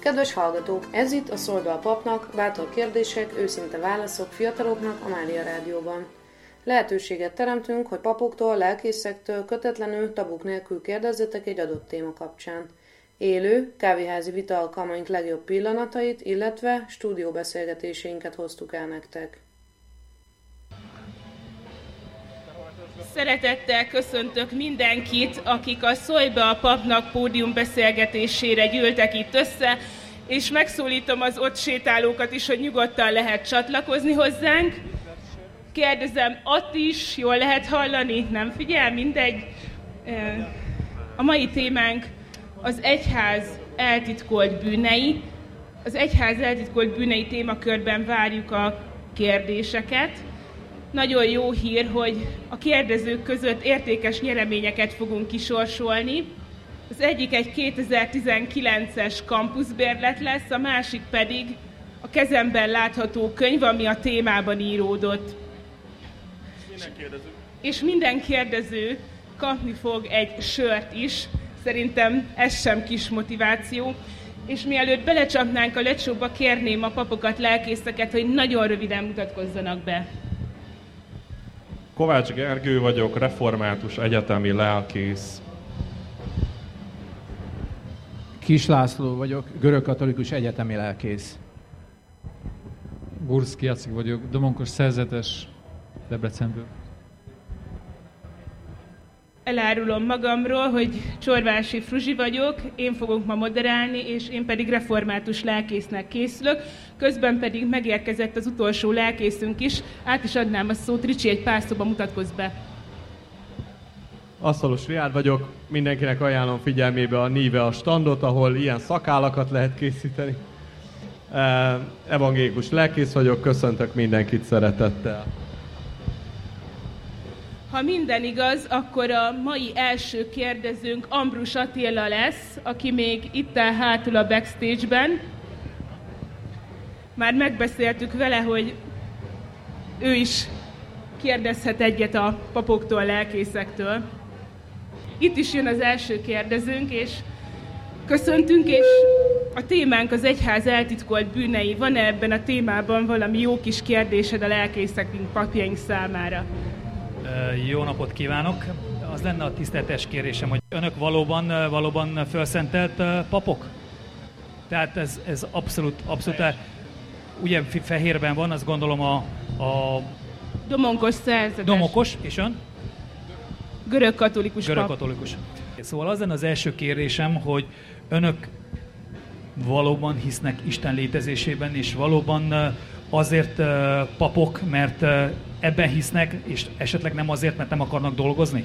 Kedves hallgatók, ez itt a Szóld be a papnak, bátor kérdések, őszinte válaszok fiataloknak a Mária Rádióban. Lehetőséget teremtünk, hogy papoktól, lelkészektől kötetlenül, tabuk nélkül kérdezzetek egy adott téma kapcsán. Élő, kávéházi vita alkalmaink legjobb pillanatait, illetve stúdióbeszélgetéseinket hoztuk el nektek. Szeretettel köszöntök mindenkit, akik a Szólj be a papnak pódium beszélgetésére gyűltek itt össze, és megszólítom az ott sétálókat is, hogy nyugodtan lehet csatlakozni hozzánk. Kérdezem, ott is jól lehet hallani? Nem figyel? Mindegy. A mai témánk az egyház eltitkolt bűnei. Az egyház eltitkolt bűnei témakörben várjuk a kérdéseket. Nagyon jó hír, hogy a kérdezők között értékes nyereményeket fogunk kisorsolni. Az egyik egy 2019-es kampuszbérlet lesz, a másik pedig a kezemben látható könyv, ami a témában íródott. És minden kérdező kapni fog egy sört is. Szerintem ez sem kis motiváció. És mielőtt belecsapnánk a lecsóba, kérném a papokat, lelkészeket, hogy nagyon röviden mutatkozzanak be. Kovács Gergő vagyok, református egyetemi lelkész. Kis László vagyok, görögkatolikus egyetemi lelkész. Gurszki Jacek vagyok, domonkos szerzetes Debrecenből. Elárulom magamról, hogy Csorvási Fruzsi vagyok, én fogok ma moderálni, és én pedig református lelkésznek készülök. Közben pedig megérkezett az utolsó lelkészünk is. Át is adnám a szót, Ricsi, egy pár szóba mutatkozz be. Asztalos Riád vagyok, mindenkinek ajánlom figyelmébe a Níve a standot, ahol ilyen szakállakat lehet készíteni. Evangélikus lelkész vagyok, köszöntök mindenkit szeretettel. Ha minden igaz, akkor a mai első kérdezőnk Ambrus Attila lesz, aki még itt áll hátul a backstage-ben. Már megbeszéltük vele, hogy ő is kérdezhet egyet a papoktól, lelkészektől. Itt is jön az első kérdezőnk, és köszöntünk, és a témánk az egyház eltitkolt bűnei. Van-e ebben a témában valami jó kis kérdésed a lelkészekünk, papjaink számára? Jó napot kívánok! Az lenne a tiszteletes kérésem, hogy önök valóban fölszentelt papok? Tehát ez abszolút ugye fehérben van, azt gondolom a Domonkos szerzetes. Domonkos, és ön? Görögkatolikus pap. Görögkatolikus. Szóval az lenne az első kérésem, hogy önök valóban hisznek Isten létezésében, és valóban azért papok, mert ebben hisznek, és esetleg nem azért, mert nem akarnak dolgozni?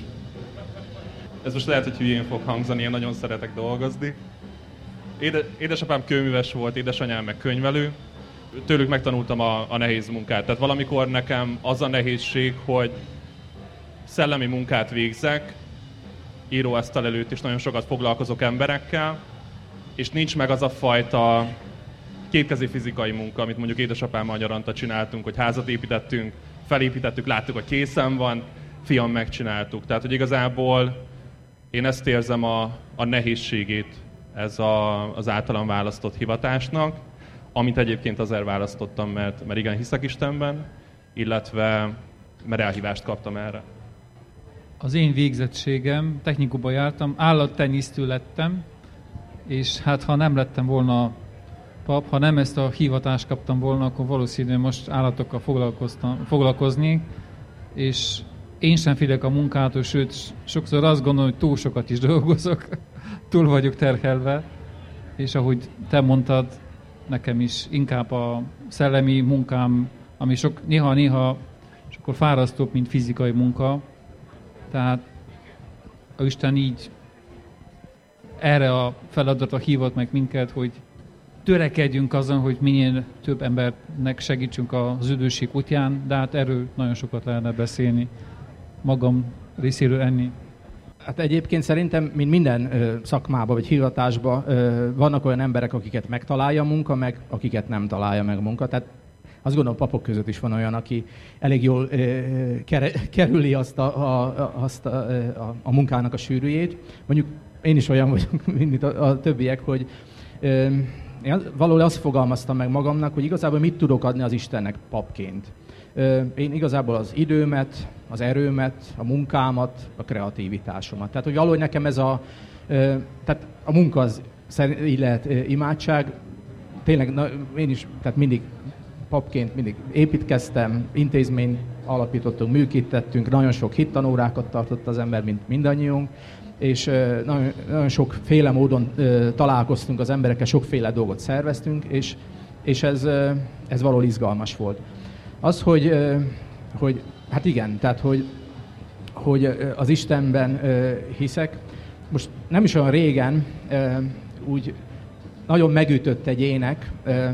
Ez most lehet, hogy hülyén fog hangzani, én nagyon szeretek dolgozni. Édesapám kőműves volt, édesanyám meg könyvelő. Tőlük megtanultam a nehéz munkát. Tehát valamikor nekem az a nehézség, hogy szellemi munkát végzek, íróasztal előtt is nagyon sokat foglalkozok emberekkel, és nincs meg az a fajta kétkezi fizikai munka, amit mondjuk édesapámmal nyaranta csináltunk, hogy házat építettünk, felépítettük, láttuk, hogy készen van, fiam, megcsináltuk. Tehát, hogy igazából én ezt érzem a nehézségét az általam választott hivatásnak, amit egyébként azért választottam, mert igen, hiszek Istenben, illetve mert elhívást kaptam erre. Az én végzettségem, technikuba jártam, állattenyésztő lettem, és hát ha nem lettem volna pap, ha nem ezt a hivatást kaptam volna, akkor valószínűleg most állatokkal foglalkozni, és én sem félek a munkától, sőt, sokszor azt gondolom, hogy túl sokat is dolgozok, túl vagyok terhelve, és ahogy te mondtad, nekem is inkább a szellemi munkám, ami néha sokkal fárasztóbb, mint fizikai munka, tehát a Isten így erre a feladatra hívott meg minket, hogy törekedjünk azon, hogy minél több embernek segítsünk az üdvösség útján, de hát erről nagyon sokat lehetne beszélni, magam részéről enni. Hát egyébként szerintem, mint minden szakmában vagy hivatásban vannak olyan emberek, akiket megtalálja a munka, meg akiket nem találja meg a munka. Tehát azt gondolom, papok között is van olyan, aki elég jól kerüli azt a munkának a sűrűjét. Mondjuk én is olyan vagyok, mint a többiek, hogy én valahol azt fogalmaztam meg magamnak, hogy igazából mit tudok adni az Istennek papként. Én igazából az időmet, az erőmet, a munkámat, a kreativitásomat. Tehát, hogy valahogy nekem ez tehát a munka az így lehet imádság. Tényleg én is tehát mindig papként mindig építkeztem, intézményt alapítottunk, műkítettünk, nagyon sok hittanórákat tartott az ember, mint mindannyiunk, és nagyon, nagyon sokféle módon találkoztunk az emberekkel, sokféle dolgot szerveztünk, és ez valahol izgalmas volt. Az, hogy hát igen, tehát hogy az Istenben hiszek, most nem is olyan régen úgy nagyon megütött egy ének,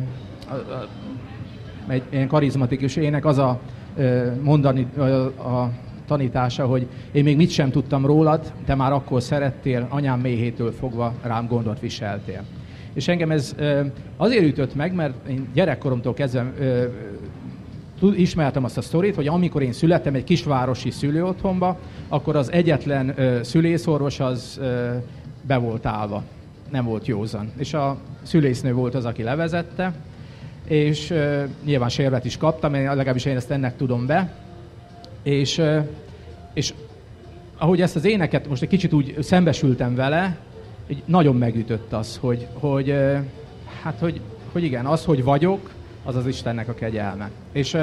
egy ilyen karizmatikus ének, az a mondani a tanítása, hogy én még mit sem tudtam rólad, te már akkor szerettél, anyám méhétől fogva rám gondot viseltél. És engem ez azért ütött meg, mert én gyerekkoromtól kezdve ismertem azt a sztorit, hogy amikor én születtem egy kisvárosi szülőotthonba, akkor az egyetlen szülészorvos az be volt állva, nem volt józan. És a szülésznő volt az, aki levezette, és nyilván sérvet is kaptam, legalábbis én ezt ennek tudom be. És ahogy ezt az éneket most egy kicsit úgy szembesültem vele, nagyon megütött az, hogy igen, az, hogy vagyok, az az Istennek a kegyelme. És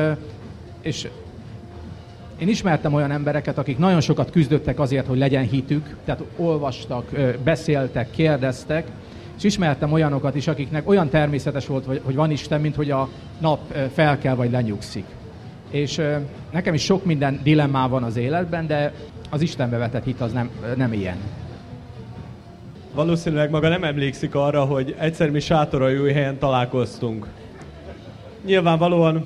én ismertem olyan embereket, akik nagyon sokat küzdöttek azért, hogy legyen hitük, tehát olvastak, beszéltek, kérdeztek, és ismertem olyanokat is, akiknek olyan természetes volt, hogy van Isten, mint hogy a nap felkel vagy lenyugszik. És nekem is sok minden dilemmá van az életben, de az Istenbe vetett hit az nem ilyen. Valószínűleg maga nem emlékszik arra, hogy egyszer mi Sátoraljóhelyen találkoztunk. Nyilvánvalóan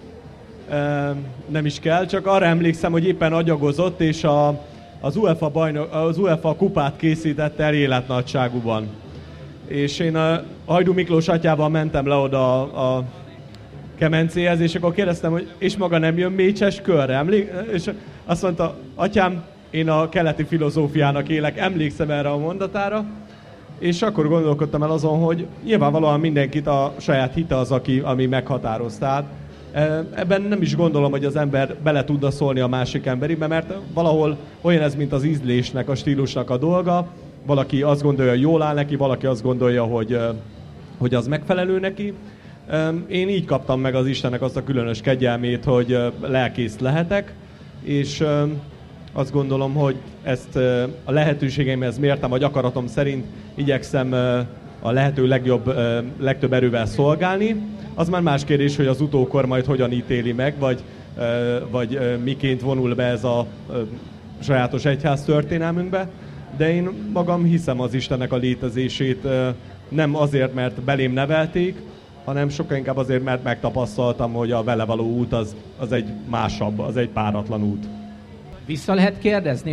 nem is kell, csak arra emlékszem, hogy éppen agyagozott, és az UEFA kupát készítette el életnagyságúban. És én a Hajdú Miklós atyával mentem le oda a kemencéhez, és akkor kérdeztem, hogy és maga nem jön Mécses körre? És azt mondta, atyám, én a keleti filozófiának élek, emlékszem erre a mondatára, és akkor gondolkodtam el azon, hogy nyilvánvalóan mindenkit a saját hite az, ami meghatároz. Tehát ebben nem is gondolom, hogy az ember bele tudna szólni a másik emberibe, mert valahol olyan ez, mint az ízlésnek, a stílusnak a dolga. Valaki azt gondolja, hogy jól áll neki, valaki azt gondolja, hogy az megfelelő neki. Én így kaptam meg az Istennek azt a különös kegyelmét, hogy lelkész lehetek, és azt gondolom, hogy ezt a lehetőségeimhez mértem, vagy akaratom szerint igyekszem a lehető legtöbb erővel szolgálni. Az már más kérdés, hogy az utókor majd hogyan ítéli meg, vagy miként vonul be ez a sajátos egyház történelmünkbe. De én magam hiszem az Istennek a létezését, nem azért, mert belém nevelték, hanem sokkal inkább azért, mert megtapasztaltam, hogy a vele való út az egy másabb, az egy páratlan út. Vissza lehet kérdezni,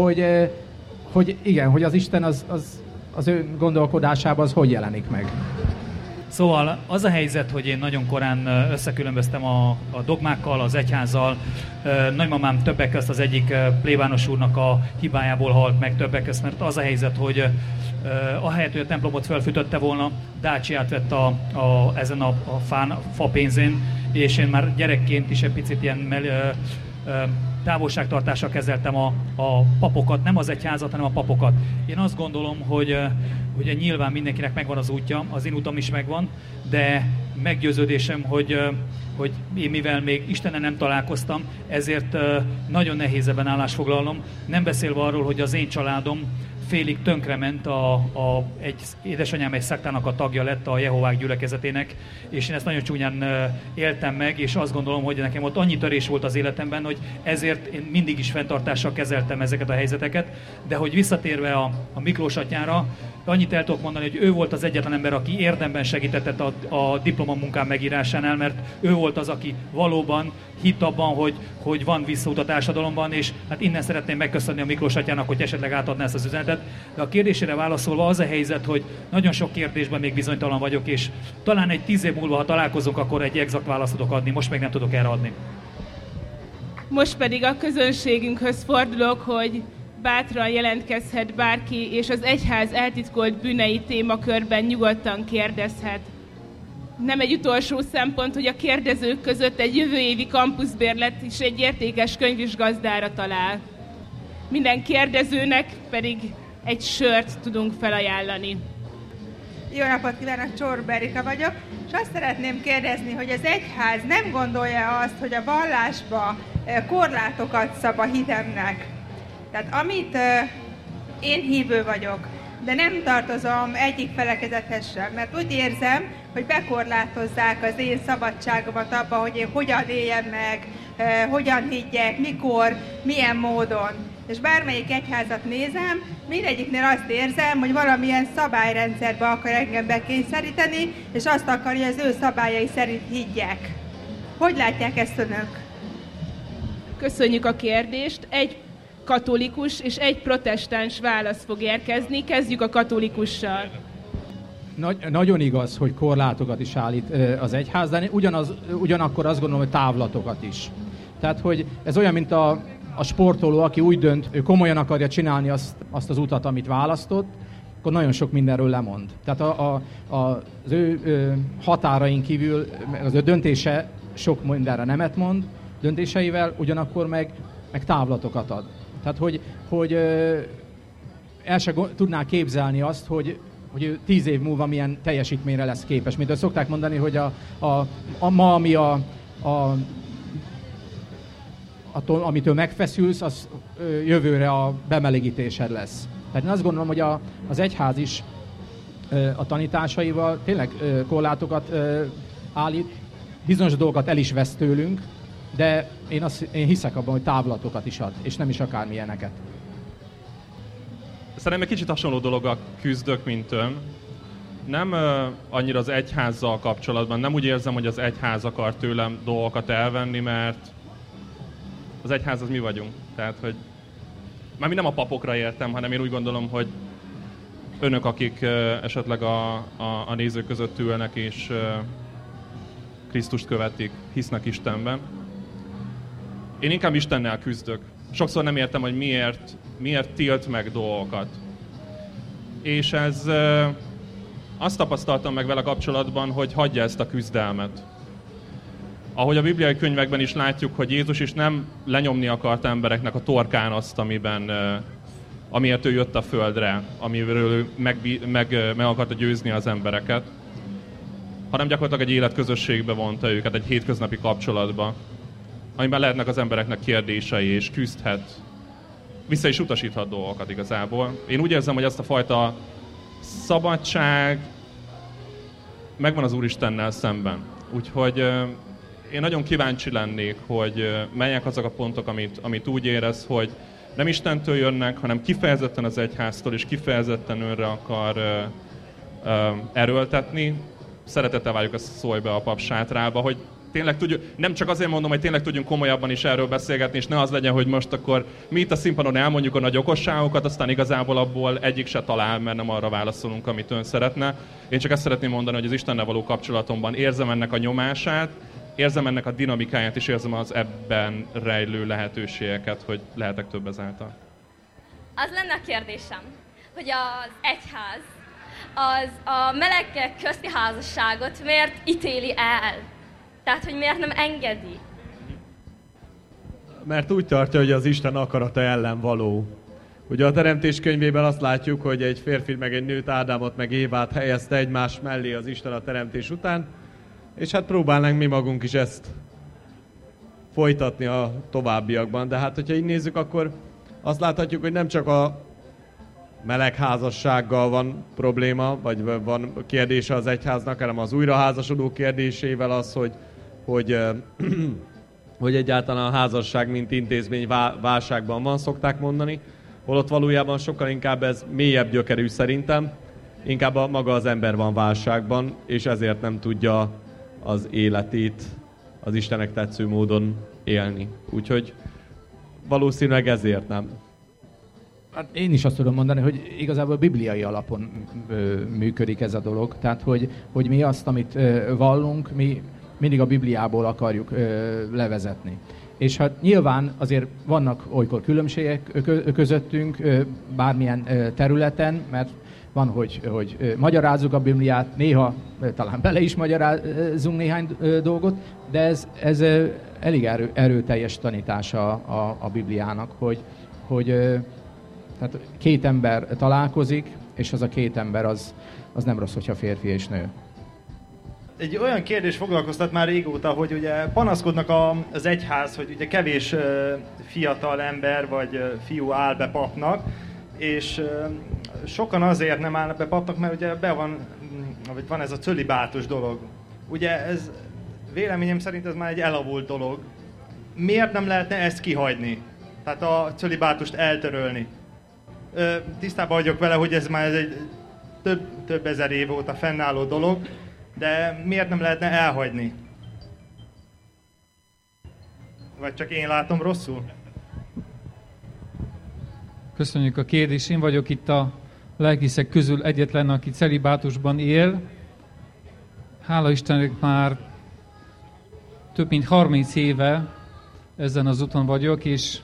hogy igen, hogy az Isten az ő gondolkodásában az hogy jelenik meg? Szóval az a helyzet, hogy én nagyon korán összekülönböztem a dogmákkal, az egyházzal. Nagymamám többek közt az egyik plébános úrnak a hibájából halt meg többek közt, mert az a helyzet, hogy ahelyett, hogy a templomot felfűtötte volna, Daciát vett ezen a fa pénzén, és én már gyerekként is egy picit ilyen távolságtartással kezeltem a papokat, nem az egyházat, hanem a papokat. Én azt gondolom, hogy nyilván mindenkinek megvan az útja, az én utam is megvan, de meggyőződésem, hogy én mivel még Istennel nem találkoztam, ezért nagyon nehéz ebben állást foglalnom. Nem beszélve arról, hogy az én családom félig tönkrement, egy édesanyám egy szektának a tagja lett a Jehovák gyülekezetének, és én ezt nagyon csúnyán éltem meg, és azt gondolom, hogy nekem ott annyi törés volt az életemben, hogy ezért én mindig is fenntartással kezeltem ezeket a helyzeteket, de hogy visszatérve a Miklós atyára, annyit el tudok mondani, hogy ő volt az egyetlen ember, aki érdemben segített a diplomamunkám megírásánál, mert ő volt az, aki valóban hitt abban, hogy van visszaút a társadalomban, és hát innen szeretném megköszönni a Miklós atyának, hogy esetleg átadná ezt az üzenetet. De a kérdésére válaszolva az a helyzet, hogy nagyon sok kérdésben még bizonytalan vagyok, és talán egy 10 év múlva, ha találkozunk, akkor egy exakt választ tudok adni, most meg nem tudok erre adni. Most pedig a közönségünkhöz fordulok, hogy bátran jelentkezhet bárki, és az egyház eltitkolt bűnei témakörben nyugodtan kérdezhet. Nem egy utolsó szempont, hogy a kérdezők között egy jövő évi kampuszbérlet is egy értékes könyvisgazdára talál. Minden kérdezőnek pedig egy sört tudunk felajánlani. Jó napot kívánok, Csorba Erika vagyok, és azt szeretném kérdezni, hogy az egyház nem gondolja azt, hogy a vallásba korlátokat szab a hitemnek. Tehát amit én hívő vagyok, de nem tartozom egyik felekezethez sem, mert úgy érzem, hogy bekorlátozzák az én szabadságomat abba, hogy én hogyan éljem meg, hogyan higgyek, mikor, milyen módon. És bármelyik egyházat nézem, mindegyiknél azt érzem, hogy valamilyen szabályrendszerbe akar engem bekényszeríteni, és azt akarja, hogy az ő szabályai szerint higgyek. Hogy látják ezt önök? Köszönjük a kérdést. Egy katolikus és egy protestáns válasz fog érkezni. Kezdjük a katolikussal. Nagyon igaz, hogy korlátokat is állít az egyház, de ugyanakkor azt gondolom, hogy távlatokat is. Tehát, hogy ez olyan, mint a sportoló, aki úgy dönt, ő komolyan akarja csinálni azt az utat, amit választott, akkor nagyon sok mindenről lemond. Tehát az ő határain kívül az ő döntése sok mindenre nemet mond döntéseivel, ugyanakkor meg távlatokat ad. Tehát, hogy el se tudná képzelni azt, hogy ő 10 év múlva milyen teljesítményre lesz képes. Mint szokták mondani, hogy ma, ami amitől megfeszülsz, az jövőre a bemelegítésed lesz. Tehát én azt gondolom, hogy az egyház is a tanításaival tényleg korlátokat állít, bizonyos dolgokat el is vesz tőlünk, de én hiszek abban, hogy távlatokat is ad, és nem is akármilyeneket. Szerintem egy kicsit hasonló dologgal küzdök, mint ön. Nem annyira az egyházzal kapcsolatban, nem úgy érzem, hogy az egyház akar tőlem dolgokat elvenni, mert az egyház az mi vagyunk. Tehát, hogy már mi nem a papokra értem, hanem én úgy gondolom, hogy önök, akik esetleg a nézők között ülnek és Krisztust követik, hisznek Istenben. Én inkább Istennel küzdök. Sokszor nem értem, hogy miért tilt meg dolgokat. És azt tapasztaltam meg vele kapcsolatban, hogy hagyja ezt a küzdelmet. Ahogy a bibliai könyvekben is látjuk, hogy Jézus is nem lenyomni akart embereknek a torkán azt, amiért ő jött a földre, amiről ő meg akarta győzni az embereket, hanem gyakorlatilag egy életközösségbe vonta őket, egy hétköznapi kapcsolatba, amiben lehetnek az embereknek kérdései, és küzdhet, vissza is utasíthat dolgokat igazából. Én úgy érzem, hogy ezt a fajta szabadság megvan az Úristennel szemben. Úgyhogy én nagyon kíváncsi lennék, hogy melyek azok a pontok, amit úgy érez, hogy nem Istentől jönnek, hanem kifejezetten az egyháztól, és kifejezetten önre akar erőltetni. Szeretettel várjuk, ezt szólj be a pap sátrába, hogy tényleg tudjuk, nem csak azért mondom, hogy tényleg tudjunk komolyabban is erről beszélgetni, és ne az legyen, hogy most akkor mi itt a színpadon elmondjuk a nagy okosságokat, aztán igazából abból egyik se talál, mert nem arra válaszolunk, amit ön szeretne. Én csak ezt szeretném mondani, hogy az Istennel való kapcsolatomban érzem ennek a nyomását, érzem ennek a dinamikáját, és érzem az ebben rejlő lehetőségeket, hogy lehetek több ezáltal. Az lenne a kérdésem, hogy az egyház az a melegek közti házasságot miért ítéli el? Tehát, hogy miért nem engedi? Mert úgy tartja, hogy az Isten akarata ellen való. Ugye a Teremtés könyvében azt látjuk, hogy egy férfi meg egy nőt, Ádámot meg Évát helyezte egymás mellé az Isten a teremtés után, és hát próbálnánk mi magunk is ezt folytatni a továbbiakban. De hát, hogyha így nézzük, akkor azt láthatjuk, hogy nem csak a meleg házassággal van probléma, vagy van kérdése az egyháznak, hanem az újraházasodó kérdésével az, hogy egyáltalán a házasság mint intézmény válságban van, szokták mondani, holott valójában sokkal inkább ez mélyebb gyökerű szerintem, inkább maga az ember van válságban, és ezért nem tudja az életét az Istennek tetsző módon élni. Úgyhogy valószínűleg ezért nem. Hát én is azt tudom mondani, hogy igazából bibliai alapon működik ez a dolog. Tehát, hogy mi azt, amit vallunk, mi mindig a Bibliából akarjuk levezetni. És hát nyilván azért vannak olykor különbségek közöttünk bármilyen területen, mert van, hogy magyarázzuk a Bibliát, néha talán bele is magyarázunk néhány dolgot, de ez elég erőteljes tanítása a Bibliának, hogy tehát két ember találkozik, és az a két ember az nem rossz, hogyha férfi és nő. Egy olyan kérdés foglalkoztat már régóta, hogy ugye panaszkodnak az egyház, hogy ugye kevés fiatal ember vagy fiú áll be papnak, és sokan azért nem állnak be papnak, mert ugye van ez a cölibátus dolog. Ugye ez véleményem szerint ez már egy elavult dolog. Miért nem lehetne ezt kihagyni? Tehát a cölibátust eltörölni. Tisztában vagyok vele, hogy ez már egy több ezer év óta fennálló dolog, de miért nem lehetne elhagyni? Vagy csak én látom rosszul? Köszönjük a kérdést. Én vagyok itt a lelkészek közül egyetlen, aki celibátusban él. Hála Istennek már több mint 30 éve ezen az úton vagyok, és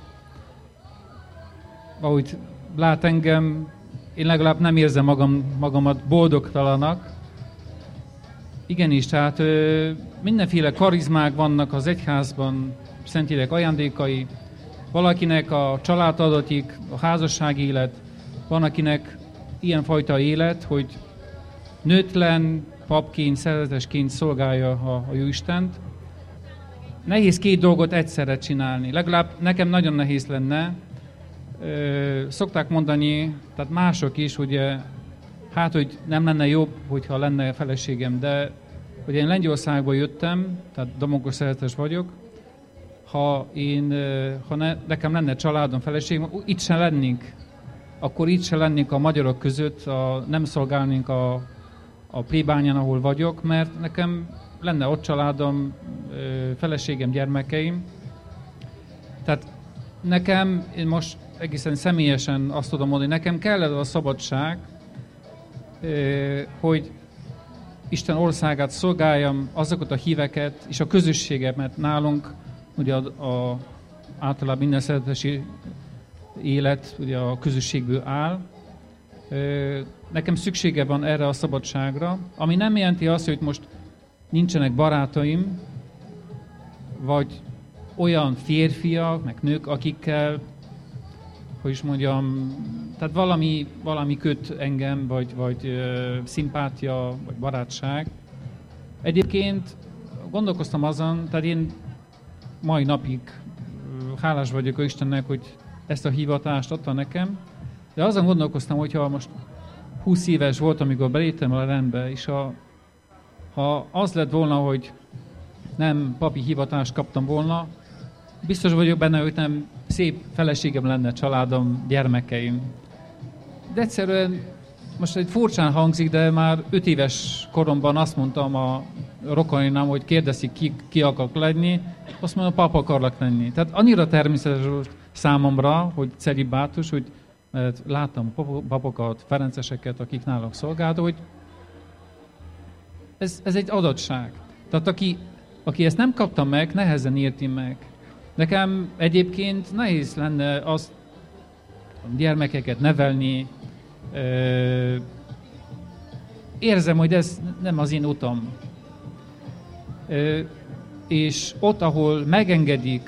ahogy lát engem, én legalább nem érzem magamat boldogtalanak. Igenis, tehát mindenféle karizmák vannak az egyházban, Szentlélek ajándékai, valakinek a család adatik, a házasság élet, van akinek ilyenfajta élet, hogy nőtlen papként, szerzetesként szolgálja a Jóistent. Nehéz két dolgot egyszerre csinálni. Legalább nekem nagyon nehéz lenne. Szokták mondani, tehát mások is, ugye, hát, hogy nem lenne jobb, hogyha lenne feleségem, de hogy én Lengyelországból jöttem, tehát domokos szerzetes vagyok, nekem lenne családom, feleségem, itt se lennénk. Akkor itt se lennénk a magyarok között, nem szolgálnénk a plébányán, ahol vagyok, mert nekem lenne ott családom, feleségem, gyermekeim. Tehát nekem, én most egészen személyesen azt tudom mondani, nekem kellett a szabadság, hogy Isten országát szolgáljam, azokat a híveket és a közösséget, mert nálunk ugye általában minden szeretesi élet ugye a közösségből áll. Nekem szüksége van erre a szabadságra, ami nem jelenti azt, hogy most nincsenek barátaim, vagy olyan férfiak, meg nők, akikkel, hogy is mondjam, tehát valami köt engem, vagy szimpátia, vagy barátság. Egyébként gondolkoztam azon, tehát én mai napig hálás vagyok Istennek, hogy ezt a hivatást adta nekem, de azon gondolkoztam, hogyha most 20 éves volt, amikor beléptem a rendbe, és ha az lett volna, hogy nem papi hivatást kaptam volna, biztos vagyok benne, hogy nem szép feleségem lenne, családom, gyermekeim. De egyszerűen, most egy furcsán hangzik, de már 5 éves koromban azt mondtam a rokonaimnak, hogy kérdezik, ki akarok lenni, azt mondom, papa akarlak lenni. Tehát annyira természetes volt számomra, hogy celibátus, hogy mert láttam papokat, ferenceseket, akik nálunk szolgáltak, hogy ez egy adottság. Tehát aki ezt nem kapta meg, nehezen érti meg. Nekem egyébként nehéz lenne azt a gyermekeket nevelni. Érzem, hogy ez nem az én utam. És ott, ahol megengedik,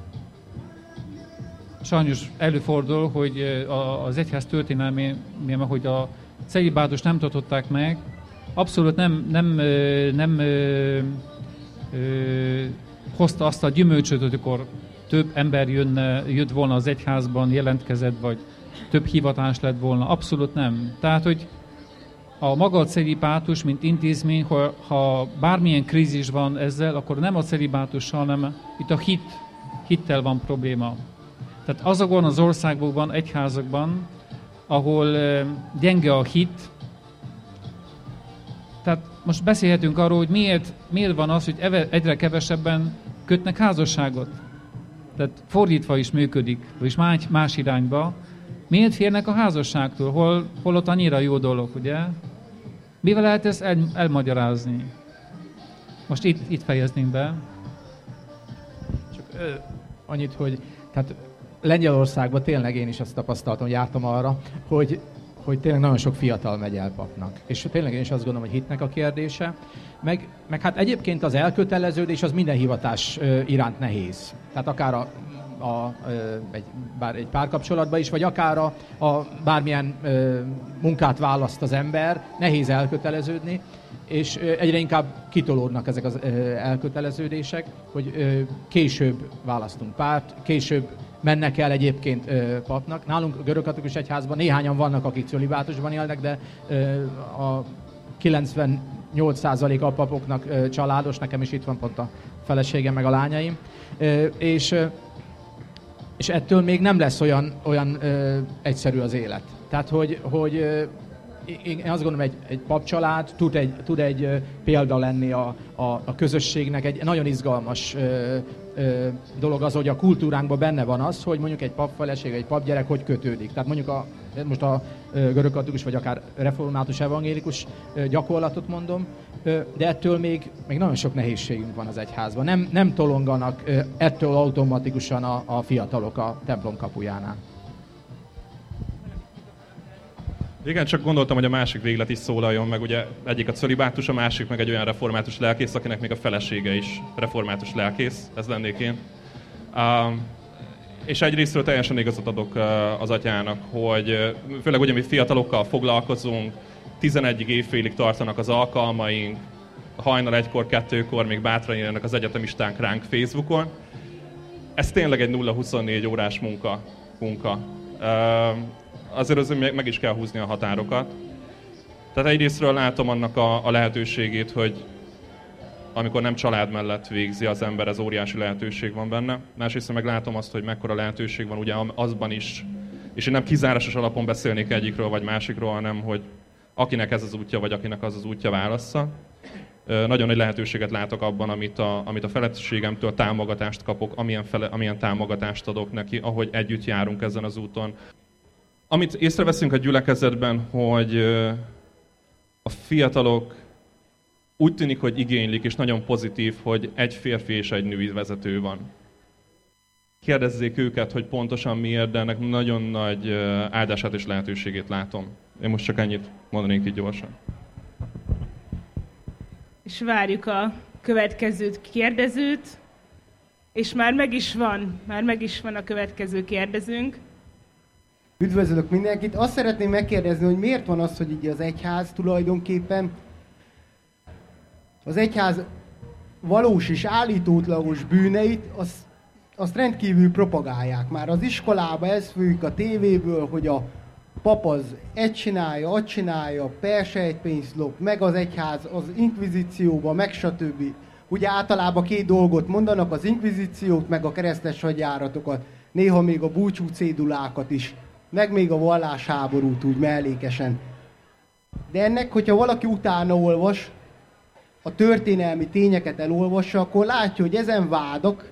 sajnos előfordul, hogy az egyház történelmében, hogy a celibátust nem tartották meg, abszolút nem hozta azt a gyümölcsöt, hogy akkor több ember jött volna az egyházban, jelentkezett, vagy több hivatás lett volna. Abszolút nem. Tehát, hogy a maga a celibátus, mint intézmény, ha bármilyen krízis van ezzel, akkor nem a celibátussal, hanem itt a hittel van probléma. Tehát azokban az országokban, egyházakban, ahol gyenge a hit, tehát most beszélhetünk arról, hogy miért van az, hogy egyre kevesebben kötnek házasságot. Tehát fordítva is működik, és más irányba. Miért félnek a házasságtól, hol ott annyira jó dolog, ugye? Mivel lehet ezt elmagyarázni? Most itt fejezném be. Csak annyit, hogy tehát Lengyelországban tényleg én is azt tapasztaltam, jártam arra, hogy tényleg nagyon sok fiatal megy el papnak. És tényleg én is azt gondolom, hogy hitnek a kérdése. Meg hát egyébként az elköteleződés az minden hivatás iránt nehéz. Tehát akár egy párkapcsolatban is, vagy akár a bármilyen munkát választ az ember, nehéz elköteleződni, és egyre inkább kitolódnak ezek az elköteleződések, hogy később választunk párt, később mennek el egyébként papnak. Nálunk a görögkatolikus egyházban néhányan vannak, akik cölibátusban élnek, de a 98% a papoknak családos, nekem is itt van pont a feleségem meg a lányaim, és ettől még nem lesz olyan egyszerű az élet. Tehát, hogy én azt gondolom, egy papcsalád tud egy példa lenni a közösségnek. Egy nagyon izgalmas dolog az, hogy a kultúránkban benne van az, hogy mondjuk egy papfeleség, egy papgyerek hogy kötődik. Tehát mondjuk most a görögkatolikus vagy akár református evangélikus gyakorlatot mondom, de ettől még nagyon sok nehézségünk van az egyházban. Nem tolonganak ettől automatikusan a fiatalok a templom kapujánál. Igen, csak gondoltam, hogy a másik véglet is szólaljon meg. Ugye egyik a cölibátus, a másik meg egy olyan református lelkész, akinek még a felesége is református lelkész, ez lennék én. És egyrésztről teljesen igazat adok az atyának, hogy főleg ugye mi fiatalokkal foglalkozunk, 11 évfélig tartanak az alkalmaink, hajnal 1-kor, 2-kor még bátran írnak az egyetemistánk ránk Facebookon. Ez tényleg egy 0-24 órás munka. Azért meg is kell húzni a határokat. Tehát egyrésztről látom annak a lehetőségét, hogy amikor nem család mellett végzi az ember, ez óriási lehetőség van benne. Másrészt meg látom azt, hogy mekkora lehetőség van ugye azban is, és én nem kizárásos alapon beszélnék egyikről vagy másikról, hanem hogy akinek ez az útja, vagy akinek az az útja válassza. Nagyon nagy lehetőséget látok abban, amit a feleségemtől támogatást kapok, amilyen támogatást adok neki, ahogy együtt járunk ezen az úton. Amit észreveszünk a gyülekezetben, hogy a fiatalok úgy tűnik, hogy igénylik, és nagyon pozitív, hogy egy férfi és egy női vezető van. Kérdezzék őket, hogy pontosan miért, de ennek nagyon nagy áldását és lehetőségét látom. Én most csak ennyit mondanék így gyorsan. És várjuk a következő kérdezőt, és már meg is van a következő kérdezőnk. Üdvözlök mindenkit! Azt szeretném megkérdezni, hogy miért van az, hogy így az egyház tulajdonképpen az egyház valós és állítótlagos bűneit, azt rendkívül propagálják. Már az iskolában ez főjük a tévéből, hogy a pap az ezt csinálja, azt csinálja, persejtpénzt lop, meg az egyház az inkvizícióba, meg stb. Ugye általában 2 dolgot mondanak, az inkvizíciót, meg a keresztes hadjáratokat, néha még a búcsú cédulákat is, meg még a vallásháborút úgy mellékesen. De ennek, hogyha valaki utána olvas, a történelmi tényeket elolvassa, akkor látja, hogy ezen vádak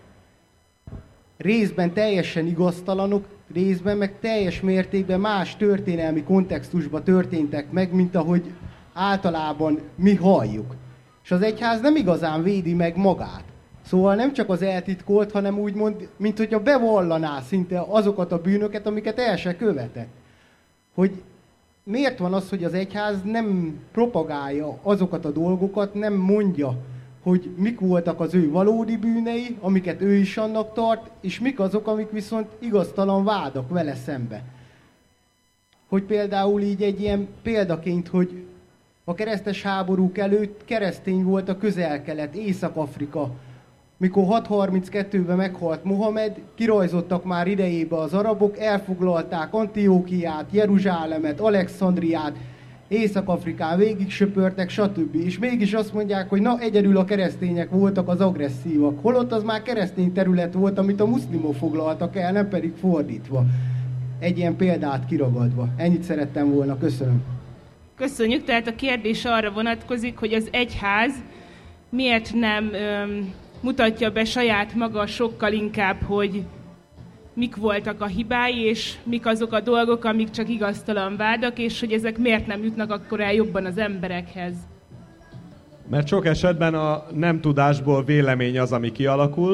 részben teljesen igaztalanok, részben meg teljes mértékben más történelmi kontextusban történtek meg, mint ahogy általában mi halljuk. És az egyház nem igazán védi meg magát. Szóval nem csak az eltitkolt, hanem úgymond, mint hogyha bevallaná szinte azokat a bűnöket, amiket el se követett. Hogy miért van az, hogy az egyház nem propagálja azokat a dolgokat, nem mondja, hogy mik voltak az ő valódi bűnei, amiket ő is annak tart, és mik azok, amik viszont igaztalan vádak vele szembe. Hogy például így egy ilyen példaként, hogy a keresztes háborúk előtt keresztény volt a Közel-Kelet, Észak-Afrika. Mikor 632-ben meghalt Mohamed, kirajzottak már idejébe az arabok, elfoglalták Antiókiát, Jeruzsálemet, Alexandriát, Észak-Afrikán végig söpörtek, stb. És mégis azt mondják, hogy na, egyedül a keresztények voltak az agresszívak. Holott az már keresztény terület volt, amit a muszlimok foglaltak el, nem pedig fordítva. Egy ilyen példát kiragadva. Ennyit szerettem volna. Köszönöm. Köszönjük. Tehát a kérdés arra vonatkozik, hogy az egyház miért nem mutatja be saját maga sokkal inkább, hogy mik voltak a hibái, és mik azok a dolgok, amik csak igaztalan vádak, és hogy ezek miért nem jutnak akkor el jobban az emberekhez. Mert sok esetben a nem tudásból vélemény az, ami kialakul,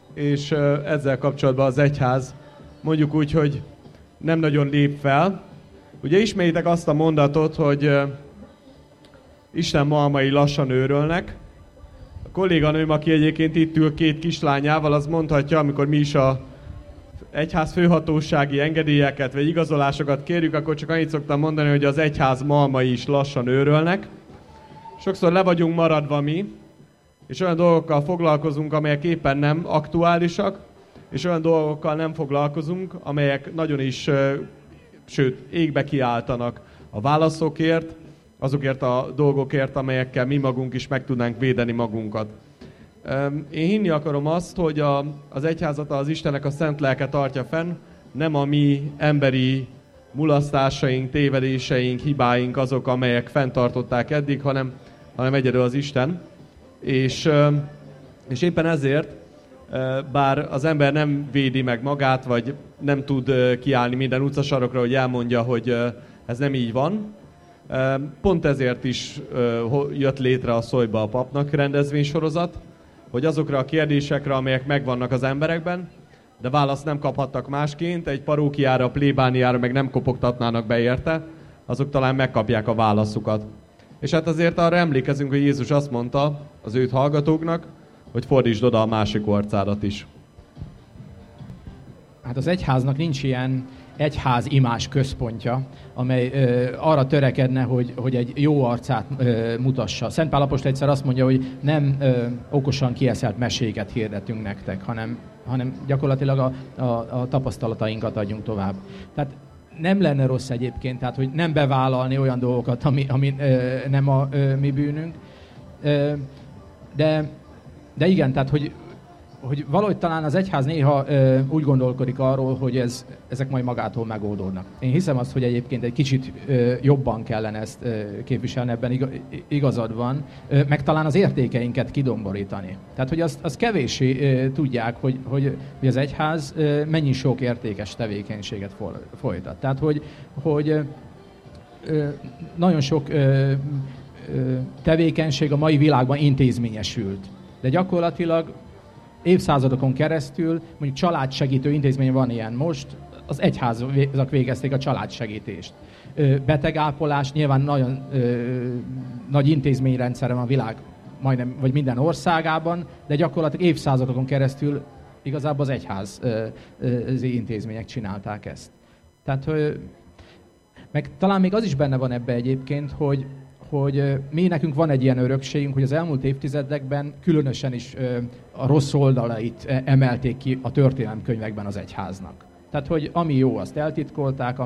és ezzel kapcsolatban az egyház mondjuk úgy, hogy nem nagyon lép fel. Ugye ismeritek azt a mondatot, hogy Isten malmai lassan őrölnek. A kolléganőm, aki egyébként itt ül 2 kislányával, az mondhatja, amikor mi is a egyház főhatósági engedélyeket vagy igazolásokat kérjük, akkor csak annyit szoktam mondani, hogy az egyház malmai is lassan őrölnek. Sokszor le vagyunk maradva mi, és olyan dolgokkal foglalkozunk, amelyek éppen nem aktuálisak, és olyan dolgokkal nem foglalkozunk, amelyek nagyon is, sőt, égbe kiáltanak a válaszokért, azokért a dolgokért, amelyekkel mi magunk is meg tudnánk védeni magunkat. Én hinni akarom azt, hogy az egyházat az Istennek a szent lelke tartja fenn, nem a mi emberi mulasztásaink, tévedéseink, hibáink azok, amelyek fenntartották eddig, hanem egyedül az Isten. És éppen ezért, bár az ember nem védi meg magát, vagy nem tud kiállni minden utcasarokra, hogy elmondja, hogy ez nem így van, pont ezért is jött létre a Szólj be a papnak rendezvénysorozat, hogy azokra a kérdésekre, amelyek megvannak az emberekben, de választ nem kaphattak másként, egy parókiára, plébániára meg nem kopogtatnának be érte, azok talán megkapják a válaszukat. És hát azért arra emlékezünk, hogy Jézus azt mondta az őt hallgatóknak, hogy fordítsd oda a másik orcádat is. Hát az egyháznak nincs ilyen egyház imázs központja, amely arra törekedne, hogy egy jó arcát mutassa. Szent Pál apostol egyszer azt mondja, hogy nem okosan kieszelt meséket hirdetünk nektek, hanem gyakorlatilag a tapasztalatainkat adjunk tovább. Tehát nem lenne rossz egyébként, tehát hogy nem bevállalni olyan dolgokat, ami nem a mi bűnünk. De igen, tehát hogy valahogy talán az egyház néha úgy gondolkodik arról, hogy ezek majd magától megoldódnak. Én hiszem azt, hogy egyébként egy kicsit jobban kellene ezt képviselni, ebben igazad van, meg talán az értékeinket kidomborítani. Tehát, hogy azt kevéssé tudják, hogy az egyház mennyi sok értékes tevékenységet folytat. Tehát, hogy nagyon sok tevékenység a mai világban intézményesült. De gyakorlatilag évszázadokon keresztül, mondjuk családsegítő intézmény van ilyen most, az egyházak végezték a családsegítést. Betegápolás, nyilván nagyon nagy intézményrendszere van a világ majdnem, vagy minden országában, de gyakorlatilag évszázadokon keresztül igazából az egyházi intézmények csinálták ezt. Tehát, meg talán még az is benne van ebbe egyébként, hogy mi nekünk van egy ilyen örökségünk, hogy az elmúlt évtizedekben különösen is a rossz oldalait emelték ki a történelemkönyvekben az egyháznak. Tehát, hogy ami jó, azt eltitkolták,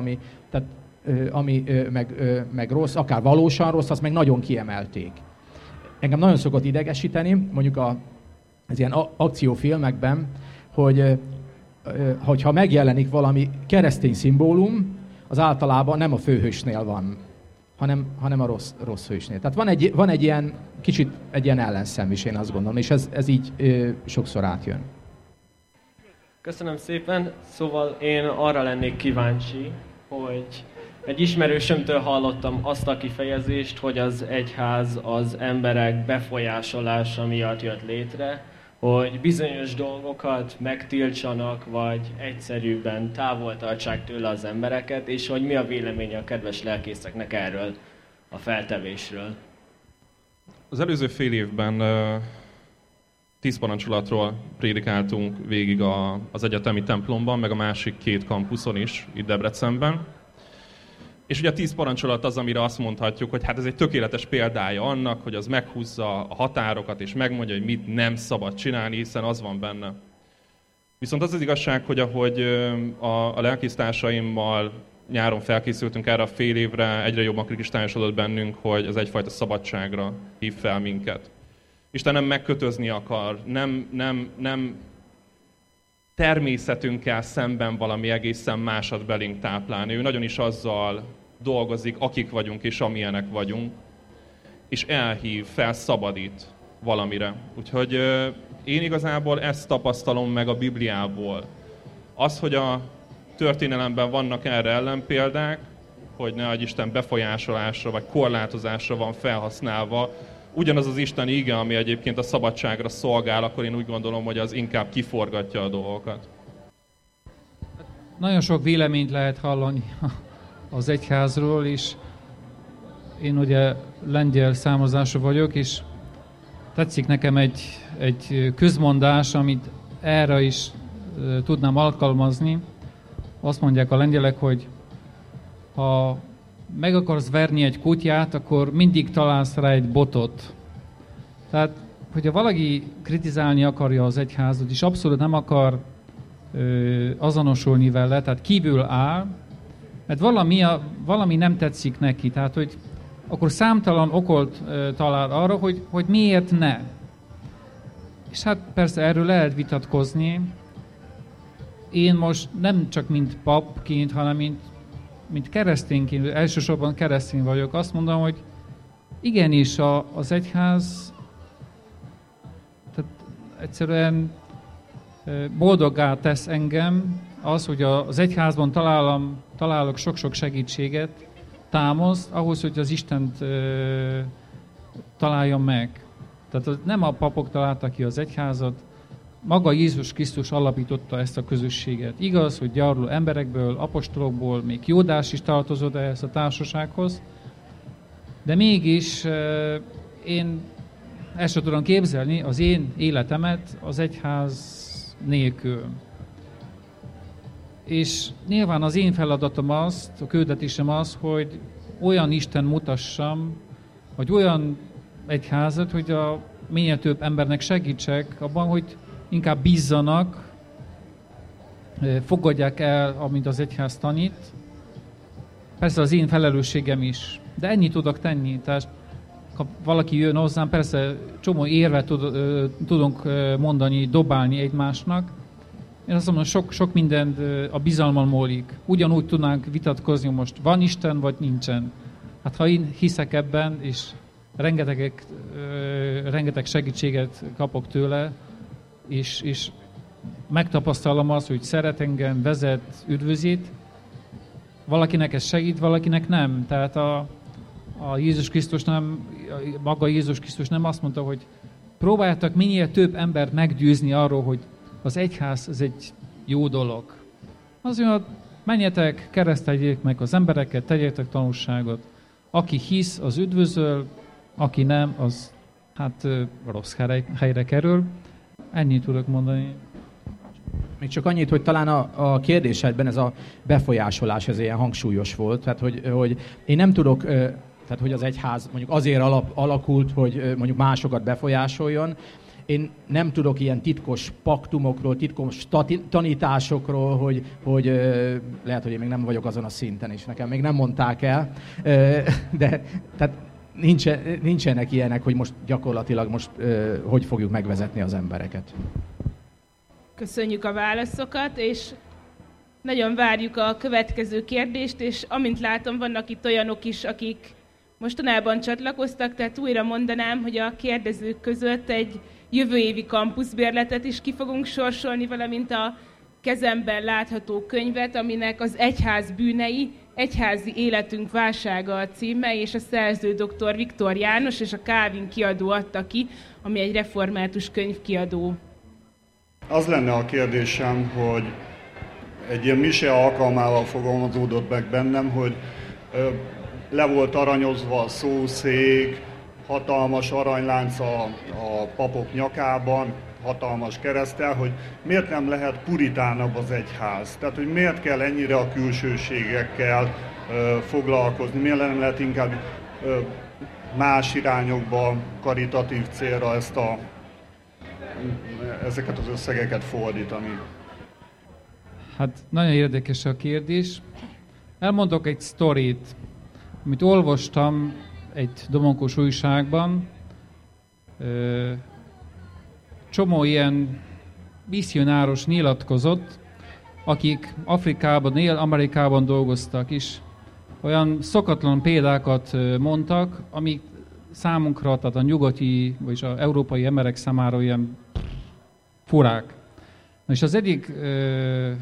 ami meg rossz, akár valósan rossz, azt meg nagyon kiemelték. Engem nagyon szokott idegesíteni, mondjuk az ilyen akciófilmekben, hogyha megjelenik valami keresztény szimbólum, az általában nem a főhősnél van, hanem a rossz hősnél. Tehát van egy ilyen, kicsit egy ilyen ellenszem is, én azt gondolom, és ez így sokszor átjön. Köszönöm szépen. Szóval én arra lennék kíváncsi, hogy egy ismerősömtől hallottam azt a kifejezést, hogy az egyház az emberek befolyásolása miatt jött létre, hogy bizonyos dolgokat megtiltsanak, vagy egyszerűbben távol tartsák tőle az embereket, és hogy mi a véleménye a kedves lelkészeknek erről a feltevésről. Az előző fél évben 10 parancsolatról prédikáltunk végig az egyetemi templomban, meg a másik 2 kampuszon is, itt Debrecenben. És ugye a 10 parancsolat az, amire azt mondhatjuk, hogy hát ez egy tökéletes példája annak, hogy az meghúzza a határokat, és megmondja, hogy mit nem szabad csinálni, hiszen az van benne. Viszont az az igazság, hogy ahogy a lelkésztársaimmal nyáron felkészültünk erre a fél évre, egyre jobban kristályosodott bennünk, hogy ez egyfajta szabadságra hív fel minket. Isten nem megkötözni akar, nem természetünkkel szemben valami egészen másat belénk táplálni. Ő nagyon is azzal dolgozik, akik vagyunk és amilyenek vagyunk, és elhív, felszabadít valamire. Úgyhogy én igazából ezt tapasztalom meg a Bibliából. Az, hogy a történelemben vannak erre ellenpéldák, hogy ne adj Isten befolyásolásra vagy korlátozásra van felhasználva ugyanaz az isteni ige, ami egyébként a szabadságra szolgál, akkor én úgy gondolom, hogy az inkább kiforgatja a dolgokat. Nagyon sok véleményt lehet hallani az egyházról, és én ugye lengyel származású vagyok, és tetszik nekem egy közmondás, amit erre is tudnám alkalmazni. Azt mondják a lengyelek, hogy ha meg akarsz verni egy kutyát, akkor mindig találsz rá egy botot. Tehát, hogyha valaki kritizálni akarja az egyházat, és abszolút nem akar azonosulni vele, tehát kívül áll, mert valami nem tetszik neki, tehát, hogy akkor számtalan okot talál arra, hogy miért ne. És hát persze erről lehet vitatkozni. Én most nem csak mint papként, hanem mint keresztényként, elsősorban keresztény vagyok, azt mondom, hogy igenis az egyház tehát egyszerűen boldoggá tesz engem az, hogy az egyházban találok sok-sok segítséget, támaszt ahhoz, hogy az Istent találjam meg. Tehát nem a papok találtak ki az egyházat, maga Jézus Krisztus alapította ezt a közösséget. Igaz, hogy gyarló emberekből, apostolokból, még Júdás is tartozott ehhez a társasághoz, de mégis én ezt sem tudom képzelni az én életemet az egyház nélkül. És nyilván az én feladatom a küldetésem az, hogy olyan Isten mutassam, vagy olyan egyházat, hogy minél több embernek segítsek abban, hogy inkább bízzanak, fogadják el, amit az egyház tanít. Persze az én felelősségem is, de ennyit tudok tenni. Tehát ha valaki jön hozzám, persze csomó érvet tudunk mondani, dobálni egymásnak. Én azt mondom, sok mindent a bizalmon múlik. Ugyanúgy tudnánk vitatkozni, most van Isten, vagy nincsen. Hát ha én hiszek ebben, és rengeteg segítséget kapok tőle, és megtapasztalom azt, hogy szeret engem, vezet, üdvözít, valakinek ez segít, valakinek nem. Tehát a Jézus Krisztus maga Jézus Krisztus nem azt mondta, hogy próbáljátok minél több embert meggyőzni arról, hogy az egyház ez egy jó dolog. Az mondja, menjetek, kereszteljék meg az embereket, tegyétek tanulságot. Aki hisz, az üdvözöl, aki nem, az hát rossz helyre kerül. Ennyit tudok mondani. Még csak annyit, hogy talán a kérdésedben ez a befolyásolás ez ilyen hangsúlyos volt. Tehát, hogy én nem tudok, tehát, hogy az egyház mondjuk azért alakult, hogy mondjuk másokat befolyásoljon. Én nem tudok ilyen titkos paktumokról, titkos tanításokról, hogy lehet, hogy én még nem vagyok azon a szinten, és nekem még nem mondták el, de tehát nincsenek ilyenek, hogy most gyakorlatilag hogy fogjuk megvezetni az embereket. Köszönjük a válaszokat, és nagyon várjuk a következő kérdést, és amint látom, vannak itt olyanok is, akik mostanában csatlakoztak, tehát újra mondanám, hogy a kérdezők között egy jövő évi kampuszbérletet is ki fogunk sorsolni, valamint a kezemben látható könyvet, aminek az Egyház bűnei, Egyházi életünk válsága a címe, és a szerző dr. Viktor János és a Kálvin kiadó adta ki, ami egy református könyvkiadó. Az lenne a kérdésem, hogy egy ilyen mise alkalmával fogalmazódott meg bennem, hogy le volt aranyozva a szószék, hatalmas aranylánc a papok nyakában, hatalmas kereszttel, hogy miért nem lehet puritánabb az egyház? Tehát, hogy miért kell ennyire a külsőségekkel foglalkozni? Miért nem lehet inkább más irányokba, karitatív célra ezeket az összegeket fordítani? Hát nagyon érdekes a kérdés. Elmondok egy sztorit, amit olvastam egy domonkos újságban. Csomó ilyen misszionáros nyilatkozott, akik Afrikában, Dél-Amerikában dolgoztak is. Olyan szokatlan példákat mondtak, amik számunkra, tehát a nyugati vagy az európai emberek számára ilyen furák. És az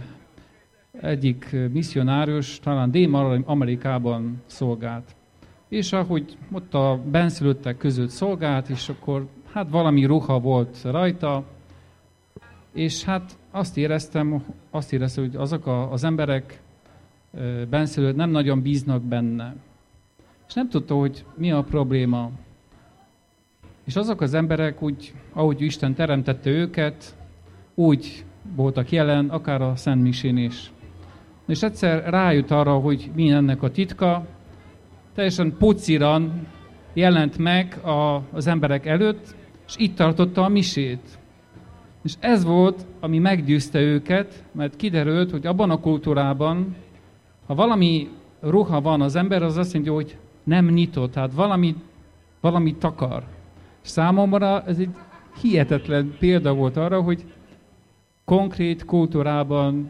egyik misszionárius talán Dél-Amerikában szolgált. És ahogy ott a benszülöttek között szolgált, és akkor hát valami ruha volt rajta, és hát azt éreztem, hogy azok az emberek benszülött nem nagyon bíznak benne. És nem tudta, hogy mi a probléma. És azok az emberek úgy, ahogy Isten teremtette őket, úgy voltak jelen, akár a Szent Misén is. És egyszer rájött arra, hogy mi ennek a titka, teljesen puciran jelent meg az emberek előtt, és itt tartotta a misét. És ez volt, ami meggyőzte őket, mert kiderült, hogy abban a kultúrában, ha valami ruha van az ember, az azt mondja, hogy nem nyitott, tehát valami takar. Számomra ez egy hihetetlen példa volt arra, hogy konkrét kultúrában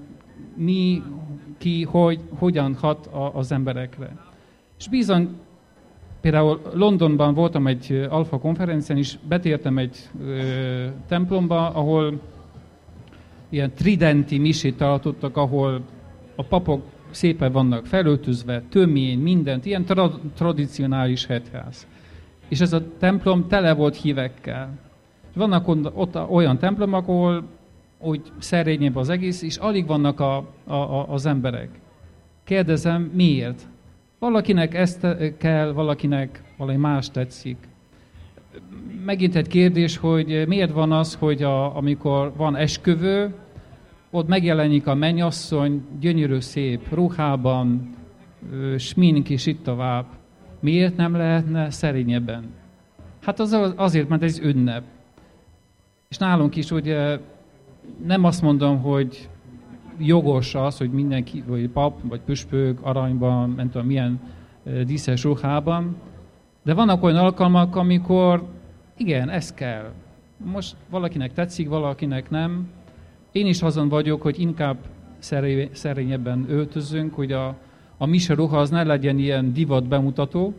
hogyan hat az emberekre. És bizony, például Londonban voltam egy alfa konferencián, és betértem egy templomba, ahol ilyen tridenti misét tartottak, ahol a papok szépen vannak felöltözve, tömény, mindent, ilyen tradicionális egyház. És ez a templom tele volt hívekkel. Vannak ott olyan templomok, ahol úgy szerényebb az egész, és alig vannak az emberek. Kérdezem, miért? Valakinek ezt kell, valakinek valami más tetszik. Megint egy kérdés, hogy miért van az, hogy amikor van esküvő, ott megjelenik a mennyasszony gyönyörű szép ruhában, smink és itt tovább. Miért nem lehetne szerényebben? Hát azért, mert ez ünnep. És nálunk is ugye nem azt mondom, hogy jogos az, hogy mindenki, vagy pap, vagy püspök aranyban, nem tudom milyen díszes ruhában, de vannak olyan alkalmak, amikor igen, ez kell. Most valakinek tetszik, valakinek nem. Én is azon vagyok, hogy inkább szerényebben öltözünk, hogy a mise ruha az ne legyen ilyen divat bemutató,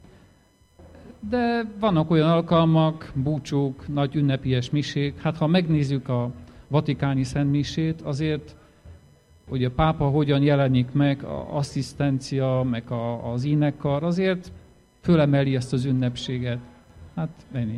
de vannak olyan alkalmak, búcsúk, nagy ünnepies misék. Hát ha megnézzük a vatikáni szentmisét, azért, hogy a pápa hogyan jelenik meg, az asszisztencia, meg az énekkar, azért fölemeli ezt az ünnepséget. Hát ennyi.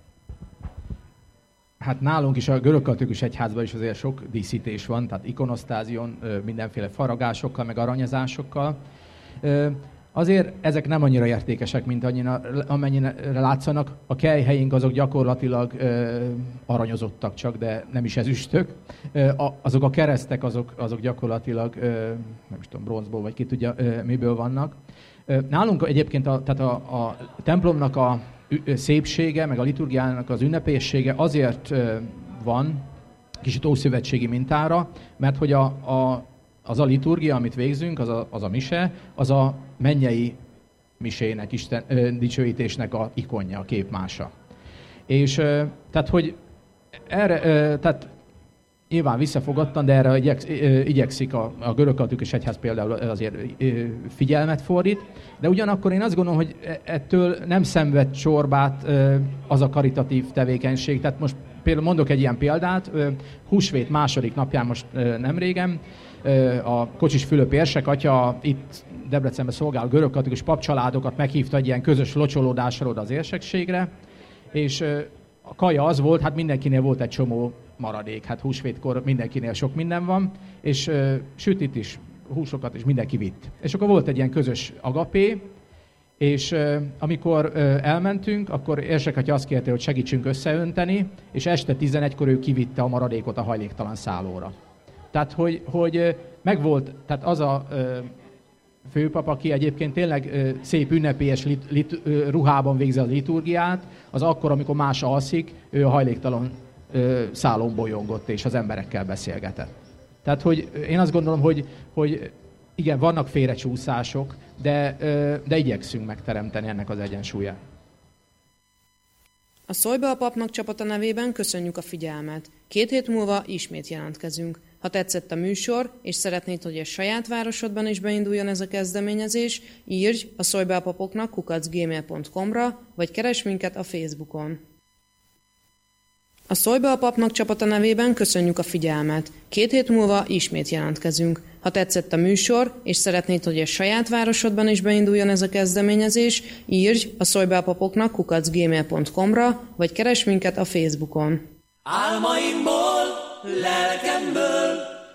Hát nálunk is a görögkatolikus egyházban is azért sok díszítés van, tehát ikonosztázion, mindenféle faragásokkal, meg aranyazásokkal. Azért ezek nem annyira értékesek, mint amennyire látszanak. A kelyheink azok gyakorlatilag aranyozottak csak, de nem is ezüstök. Azok a keresztek, azok gyakorlatilag, nem is tudom, bronzból, vagy ki tudja, miből vannak. Nálunk egyébként tehát a templomnak a szépsége, meg a liturgiának az ünnepélyessége azért van, kicsit ószövetségi mintára, mert hogy az a liturgia, amit végzünk, az a mise, az a mennyei misének, Isten dicsőítésnek a ikonja, a képmása. És tehát, hogy erre, tehát nyilván visszafogadtan, de erre igyekszik a görögkatolikus egyház például azért figyelmet fordít, de ugyanakkor én azt gondolom, hogy ettől nem szenved csorbát az a karitatív tevékenység. Tehát most például mondok egy ilyen példát, húsvét második napján most nem régen, a Kocsis Fülöp érsek atya itt Debrecenben szolgáló görögkatolikus papcsaládokat meghívta egy ilyen közös locsolódásra oda az érsekségre, és a kaja az volt, hát mindenkinél volt egy csomó maradék, hát húsvétkor mindenkinél sok minden van, és sütit is, húsokat is mindenki vitt. És akkor volt egy ilyen közös agapé, és amikor elmentünk, akkor érsek atya azt kérte, hogy segítsünk összeönteni, és este 11-kor ő kivitte a maradékot a hajléktalan szállóra. Tehát, hogy megvolt, tehát az a főpap, aki egyébként tényleg szép ünnepélyes ruhában végzi a liturgiát, az akkor, amikor más alszik, ő a hajléktalan szállón bolyongott és az emberekkel beszélgetett. Tehát, hogy én azt gondolom, hogy igen, vannak félrecsúszások, de igyekszünk megteremteni ennek az egyensúlyát. A Szólj be a papnak csapata nevében köszönjük a figyelmet. 2 hét múlva ismét jelentkezünk. Ha tetszett a műsor, és szeretnéd, hogy a saját városodban is beinduljon ez a kezdeményezés, írj a szóllybeapapoknak @gmail.com-ra, vagy keresd minket a Facebookon. A Szólj be a papnak csapata nevében köszönjük a figyelmet. 2 hét múlva ismét jelentkezünk. Ha tetszett a műsor, és szeretnéd, hogy a saját városodban is beinduljon ez a kezdeményezés, írj a szólybelapapoknak @gmail.com-ra, vagy keresd minket a Facebookon. Álmaimból, lelkemből